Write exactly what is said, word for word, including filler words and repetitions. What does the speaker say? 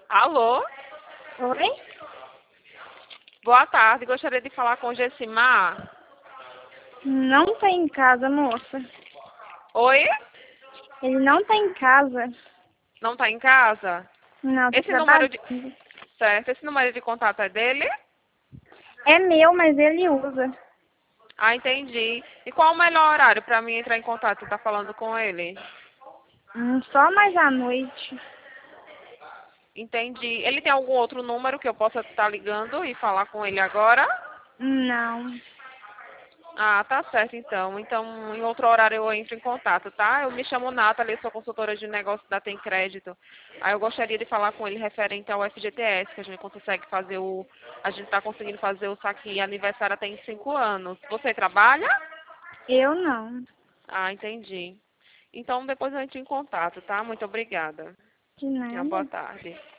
Alô? Oi? Boa tarde, gostaria de falar com o Gessimar. Não tá em casa, moça. Oi? Ele não tá em casa. Não tá em casa? Não, tá Esse número de... trabalhando. Certo, esse número de contato é dele? É meu, mas ele usa. Ah, entendi. E qual o melhor horário para mim entrar em contato e tá falando com ele? Hum, só mais à noite. Entendi. Ele tem algum outro número que eu possa estar ligando e falar com ele agora? Não. Ah, tá certo então. Então, em outro horário eu entro em contato, tá? Eu me chamo Nathalie, sou consultora de negócio da Tem Crédito. Aí eu gostaria de falar com ele referente ao F G T S, que a gente consegue fazer o... A gente tá conseguindo fazer o saque aniversário até em cinco anos. Você trabalha? Eu não. Ah, entendi. Então depois eu entro em contato, tá? Muito obrigada. De Uma boa nada. tarde.